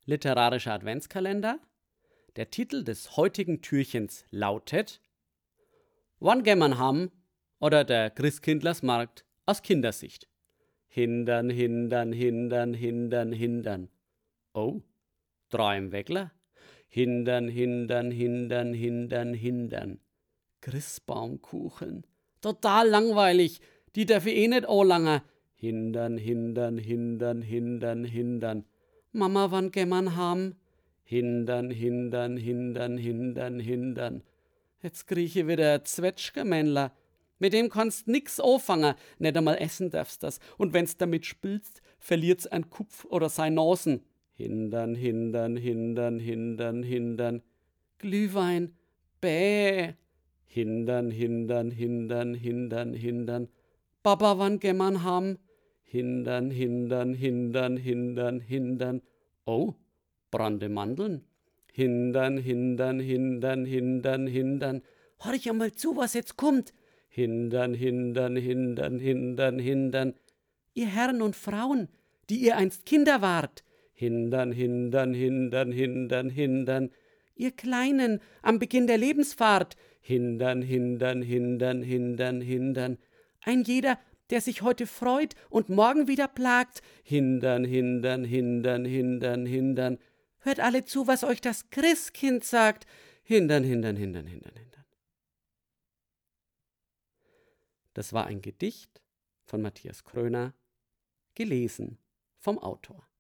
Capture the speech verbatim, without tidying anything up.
literarischer Adventskalender. Der Titel des heutigen Türchens lautet Wann gäm man ham oder der Christkindlersmarkt aus Kindersicht. Hindern, hindern, hindern, hindern, hindern. Oh, drei im Weckler. Hindern, hindern, hindern, hindern, hindern. Christbaumkuchen. Total langweilig. Die darf ich eh nicht anlangen. Hindern, hindern, hindern, hindern, hindern. Mama, wann gäm man ham? Hindern, hindern, hindern, hindern, hindern. Jetzt krieg ich wieder ein Zwetschgemännler. Mit dem kannst nix anfangen, nicht einmal essen darfst das. Und wenn's damit spielst, verliert's ein Kupf oder sein Nasen. Hindern, hindern, hindern, hindern, hindern. Glühwein, bäh. Hindern, hindern, hindern, hindern, hindern. Papa, wann gäm man ham? Hindern, hindern, hindern, hindern, hindern. Oh, brannende Mandeln. Hindern, hindern, hindern, hindern, hindern. Hör ich einmal zu, was jetzt kommt. Hindern, hindern, hindern, hindern, hindern. Ihr Herren und Frauen, die ihr einst Kinder wart. Hindern, hindern, hindern, hindern, hindern. Ihr Kleinen am Beginn der Lebensfahrt. Hindern, hindern, hindern, hindern, hindern. Ein jeder, der sich heute freut und morgen wieder plagt. Hindern, hindern, hindern, hindern, hindern. Hört alle zu, was euch das Christkind sagt. Hindern, hindern, hindern, hindern, hindern. Das war ein Gedicht von Matthias Kröner, gelesen vom Autor.